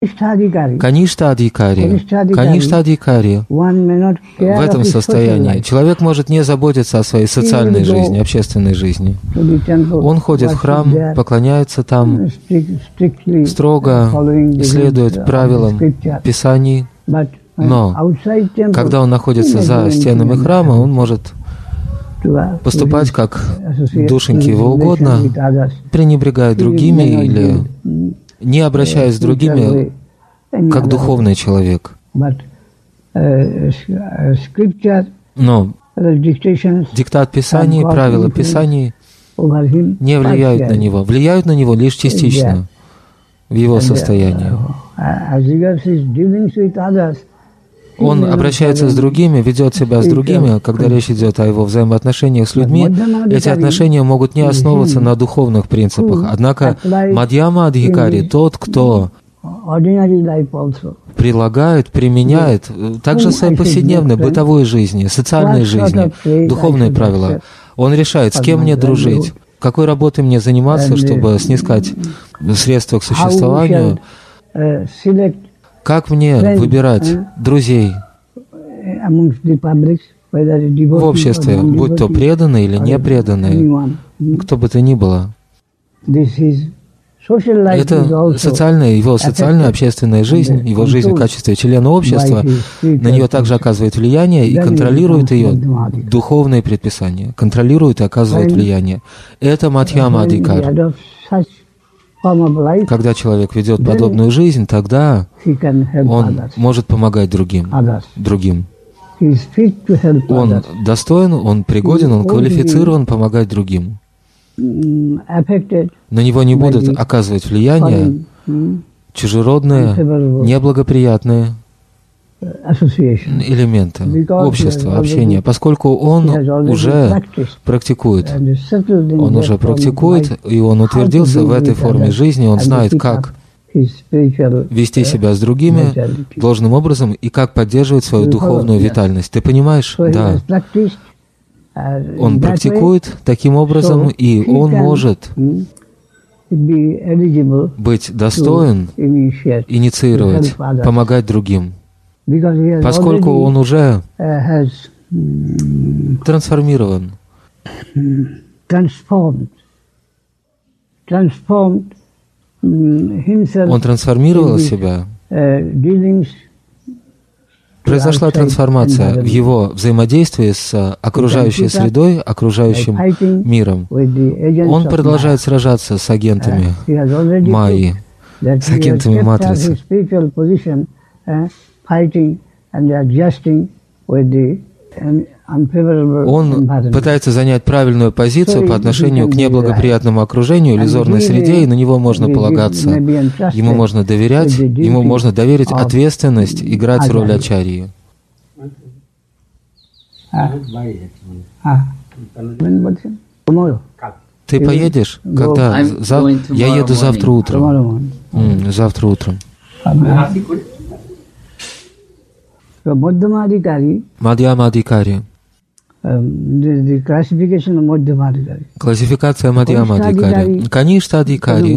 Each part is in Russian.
Каништха-адхикари в этом состоянии человек может не заботиться о своей социальной жизни, общественной жизни. Он ходит в храм, поклоняется там, строго следует правилам Писаний, но когда он находится за стенами храма, он может поступать как душеньке его угодно, пренебрегая другими или не обращаясь с другими, как духовный человек. Но диктат Писаний, правила Писаний не влияют на него, влияют на него лишь частично в его состоянии. Он обращается с другими, ведет себя с другими, когда речь идет о его взаимоотношениях с людьми. Эти отношения могут не основываться на духовных принципах. Однако Мадьяма-адхикари, тот, кто прилагает, применяет также в своей повседневной, бытовой жизни, социальной жизни, духовные правила. Он решает, с кем мне дружить, какой работой мне заниматься, чтобы снискать средства к существованию, как мне выбирать друзей в обществе, будь то преданные или не преданные, кто бы то ни было. Это его социальная, общественная жизнь, его жизнь в качестве члена общества, на нее также оказывает влияние и контролирует ее духовные предписания, контролирует и оказывает влияние. Это Мадьяма-адхикар. Когда человек ведет подобную жизнь, тогда он может помогать другим. Он достоин, он пригоден, он квалифицирован помогать другим. На него не будут оказывать влияние чужеродные, неблагоприятные элементы общества, общения, поскольку он уже практикует. И он утвердился в этой форме жизни, он знает, как вести себя с другими должным образом и как поддерживать свою духовную витальность. Ты понимаешь? Да. Он практикует таким образом, и он может быть достоин инициировать, помогать другим, поскольку он уже трансформирован. Он трансформировал себя. Произошла трансформация в его взаимодействии с окружающей средой, окружающим миром. Он продолжает сражаться с агентами Майи, с агентами Матрицы. Он пытается занять правильную позицию по отношению к неблагоприятному окружению, иллюзорной среде, и на него можно полагаться. Ему можно доверять, ему можно доверить ответственность играть роль ачарьи. Ты поедешь? Когда? Я еду завтра утром. Завтра утром. Мадьяма-адхикари. Классификация Мадьяма-адхикари. Каништха-адхикари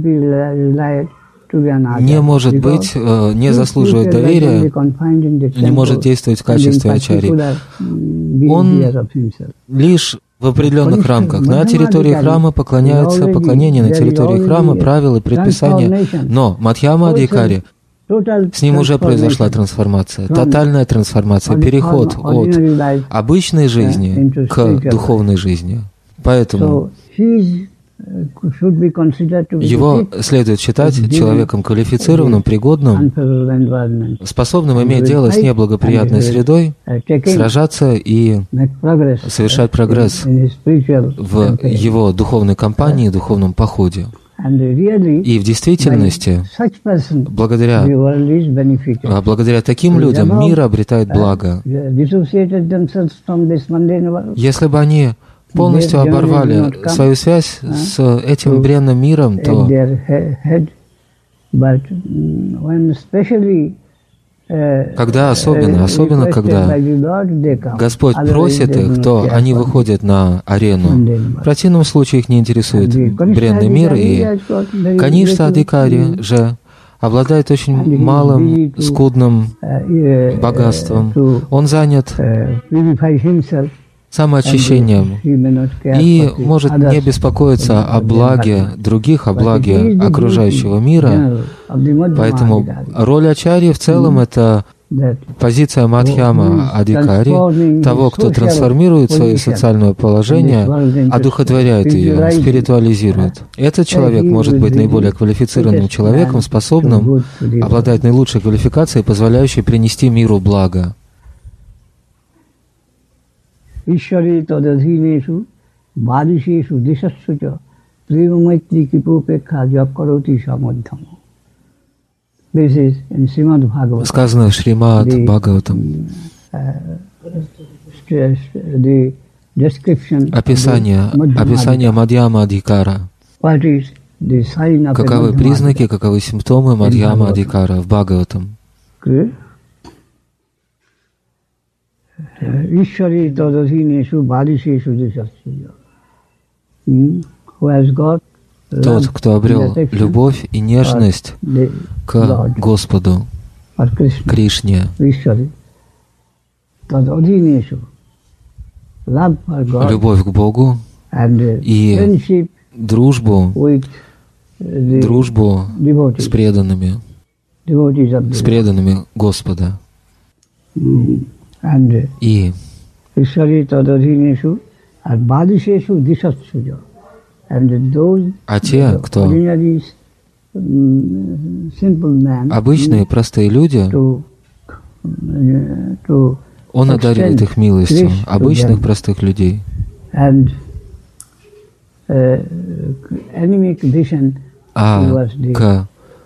не может быть, не заслуживает доверия, не может действовать в качестве ачарьи. Он лишь в определенных рамках. На территории храма поклоняется, поклонение на территории храма, правила, предписания. Но Мадьяма-адхикари, с ним уже произошла трансформация, тотальная трансформация, переход от обычной жизни к духовной жизни. Поэтому его следует считать человеком квалифицированным, пригодным, способным иметь дело с неблагоприятной средой, сражаться и совершать прогресс в его духовной кампании, духовном походе. И в действительности, благодаря таким людям мир обретает благо. Если бы они полностью оборвали свою связь с этим бренным миром, то когда особенно когда Господь просит их, то они выходят на арену. В противном случае их не интересует бренный мир. И Каништха-адхикари же, обладает очень малым, скудным богатством. Он занят самоочищением и может не беспокоиться о благе других, о благе окружающего мира. Поэтому роль ачарьи в целом — это позиция Мадхьяма Адхикари, того, кто трансформирует свое социальное положение, одухотворяет ее, спиритуализирует. Этот человек может быть наиболее квалифицированным человеком, способным обладать наилучшей квалификацией, позволяющей принести миру благо. Ishwari tadadhineshu badisheshu disassucha premaitri kipupekha japkaroti samadhyama. This is in Srimad Bhagavatam. Сказано в Шримад Бхагаватам. Описание Мадхьяма Адхикара. Каковы признаки, каковы симптомы Мадхьяма Адхикара в Бхагаватам? Ishwari tadadhineshu badisheshu disassucha. Who has got тот, кто обрел любовь и нежность к Господу, Кришне, любовь к Богу и дружбу с преданными Господа. И а те, кто обычные, простые люди, он одаривает их милостью, обычных, простых людей. А к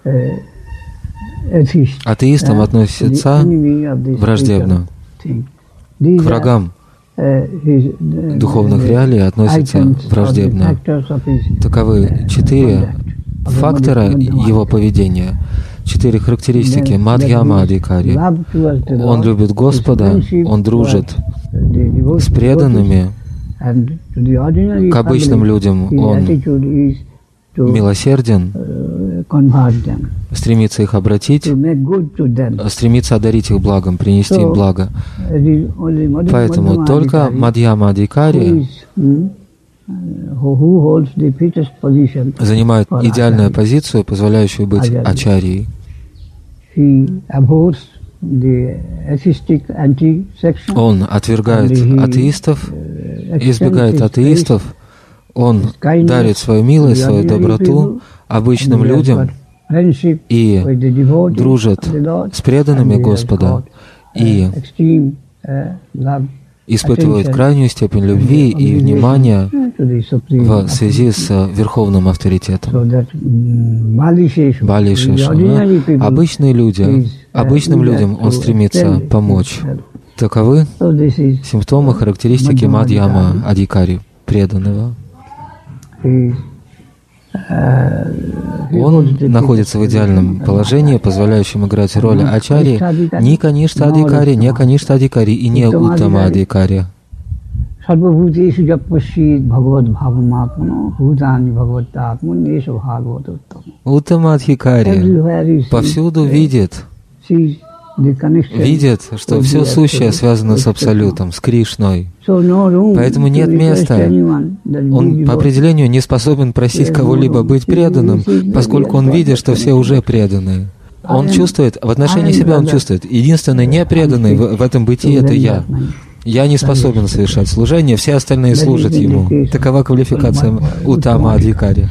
атеистам относятся враждебно, к врагам духовных реалий относятся враждебно. Таковы 4 фактора его поведения, 4 характеристики Мадхьяма Адхикари. Он любит Господа, он дружит с преданными, к обычным людям он милосерден, стремится их обратить, стремится одарить их благом, принести им благо. Поэтому только Мадхьяма Адхикари занимает идеальную позицию, позволяющую быть ачарьей. Он отвергает атеистов, избегает атеистов, он дарит свою милость, свою доброту обычным людям и дружит с преданными Господа и испытывает крайнюю степень любви и внимания в связи с верховным авторитетом. Бали Шешана. Обычные люди, обычным людям он стремится помочь. Таковы симптомы, характеристики Мадхьяма Адхикари, преданного. Он находится в идеальном положении, позволяющем играть роль ачарьи, не Каништа Адхикари, не Каништа Адхикари и не Уттама Адхикари. Уттама Адхикари повсюду видит, что все сущее связано с Абсолютом, с Кришной. Поэтому нет места. Он по определению не способен просить кого-либо быть преданным, поскольку он видит, что все уже преданы. Он чувствует, в отношении себя он чувствует, единственный непреданный в этом бытии — это я. Я не способен совершать служение, все остальные служат ему. Такова квалификация Уттама Адхикари.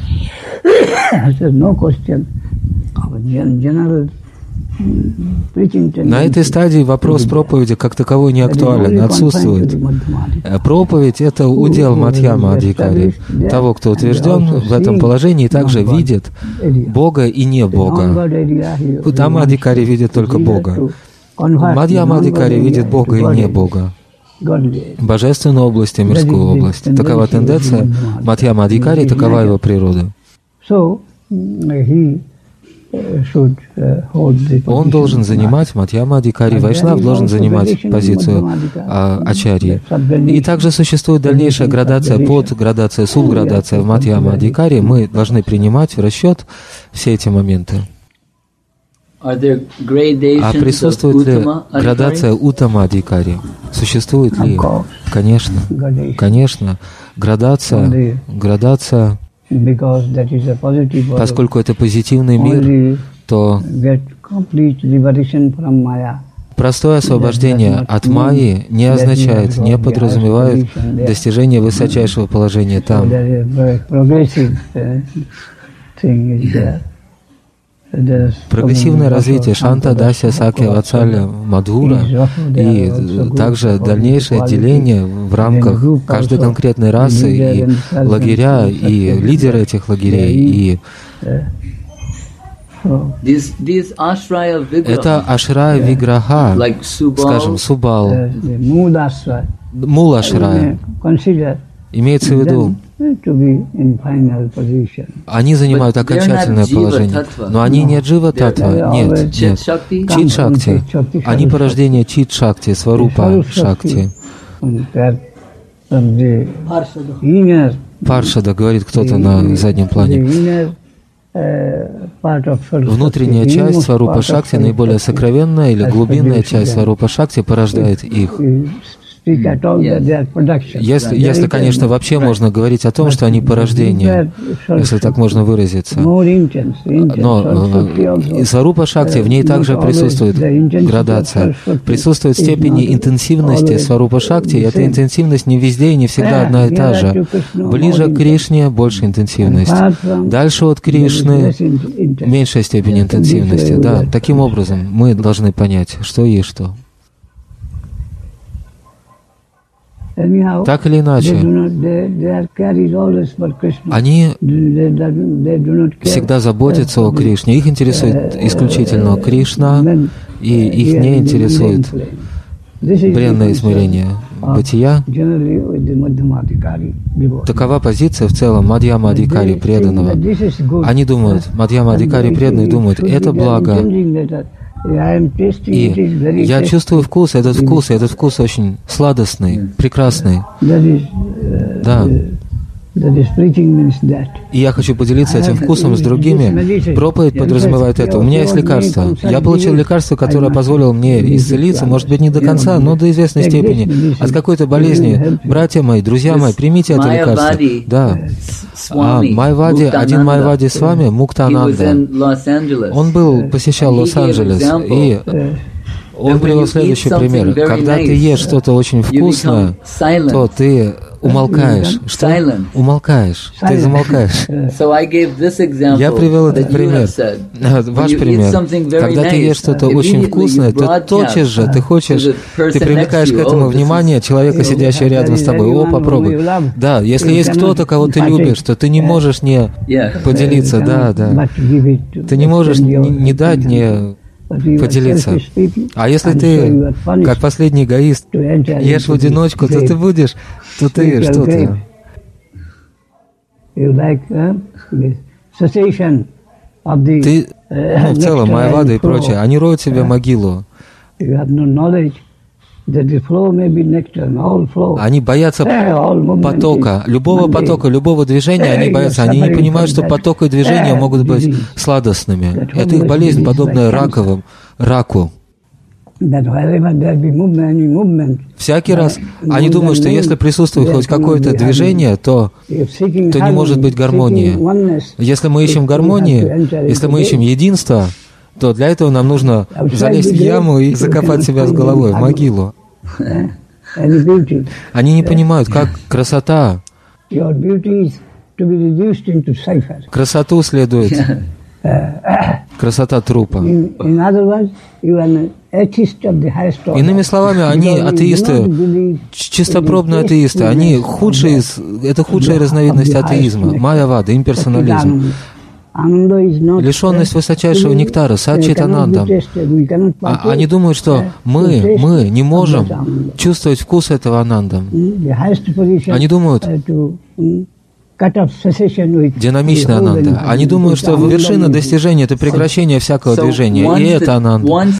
На этой стадии вопрос проповеди как таковой не актуален, отсутствует. Проповедь — это удел Мадхьяма Адхикари, того, кто утвержден в этом положении и также видит Бога и не Бога. Уттама Адхикари видит только Бога. Мадхьяма Адхикари видит Бога и не Бога. Божественную область и мирскую область. Такова тенденция Мадхьяма Адхикари, такова его природа. Он должен занимать, Мадхьяма Адхикари Вайшнав должен занимать позицию ачарьи. И также существует дальнейшая градация, подградация, субградация в Мадхьяма Адхикари. Мы должны принимать в расчет все эти моменты. А присутствует ли градация Уттама-адхикари? Существует ли? Конечно. Конечно. Градация, поскольку это позитивный мир, то простое освобождение от майи не означает, не подразумевает достижение высочайшего положения там. Прогрессивное развитие Шанта, Дася, Сакья, Ватсалья, Мадхура и также дальнейшее деление в рамках каждой конкретной расы и лагеря, и лидеры этих лагерей, и это ашрая виграха, скажем, Субал, Мула-ашрая, имеется в виду, они занимают окончательное положение, но они не джива-татва, нет. Чит-шакти. Они порождение чит-шакти, сварупа-шакти. Паршада, говорит кто-то на заднем плане. Внутренняя часть сварупа-шакти, наиболее сокровенная или глубинная часть сварупа-шакти порождает их. Если, конечно, вообще можно говорить о том, что они порождение, если так можно выразиться. Но сварупа шакти, в ней также присутствует градация. Присутствует степень интенсивности сварупа шакти, и эта интенсивность не везде и не всегда одна и та же. Ближе к Кришне больше интенсивность. Дальше от Кришны меньшая степень интенсивности. Да, таким образом мы должны понять, что есть что. Так или иначе, они всегда заботятся о Кришне. Их интересует исключительно Кришна, и их не интересует бренное измерение бытия. Такова позиция в целом Мадьяма-адхикари преданного. Они думают, Мадьяма-адхикари преданные думают, это благо. И я чувствую вкус, этот вкус очень сладостный, прекрасный. Да. И я хочу поделиться этим вкусом с другими. Проповедь подразумевает это. У меня есть лекарство. Я получил лекарство, которое позволило мне исцелиться, может быть, не до конца, но до известной степени, от какой-то болезни. Братья мои, друзья мои, примите это лекарство. Да. Майвади, один Майвади с вами, Муктананда, он посещал Лос-Анджелес, и он привел следующий пример. Когда ты ешь что-то очень вкусное, то ты умолкаешь. Что? Умолкаешь. Ты замолкаешь. Я привел этот пример. Ваш пример. Когда ты ешь что-то очень вкусное, то тотчас же ты привлекаешь к этому внимание человека, сидящего рядом с тобой. О, попробуй. Да, если есть кто-то, кого ты любишь, то ты не можешь не поделиться. Да. Ты не можешь не дать, не поделиться. А если ты, как последний эгоист, ешь в одиночку, то ты будешь, что ты. Ты, в целом, Майявада и прочее, они роют себе могилу. Они боятся потока, любого движения, они боятся. Они не понимают, что поток и движение могут быть сладостными. Это их болезнь, подобная раку. Всякий раз они думают, что если присутствует хоть какое-то движение, то не может быть гармонии. Если мы ищем гармонии, если мы ищем единство, то для этого нам нужно залезть в яму и закопать себя с головой в могилу. Они не понимают, как красота. Красоту следует. Красота трупа. Иными словами, они атеисты, чистопробные атеисты. Это худшая разновидность атеизма. Майявада, имперсонализм. Лишенность высочайшего нектара, саччитананда. Они думают, что мы не можем чувствовать вкус этого ананда. Они думают, динамичная ананда. Они думают, что вершина достижения — это прекращение всякого движения. И это ананда.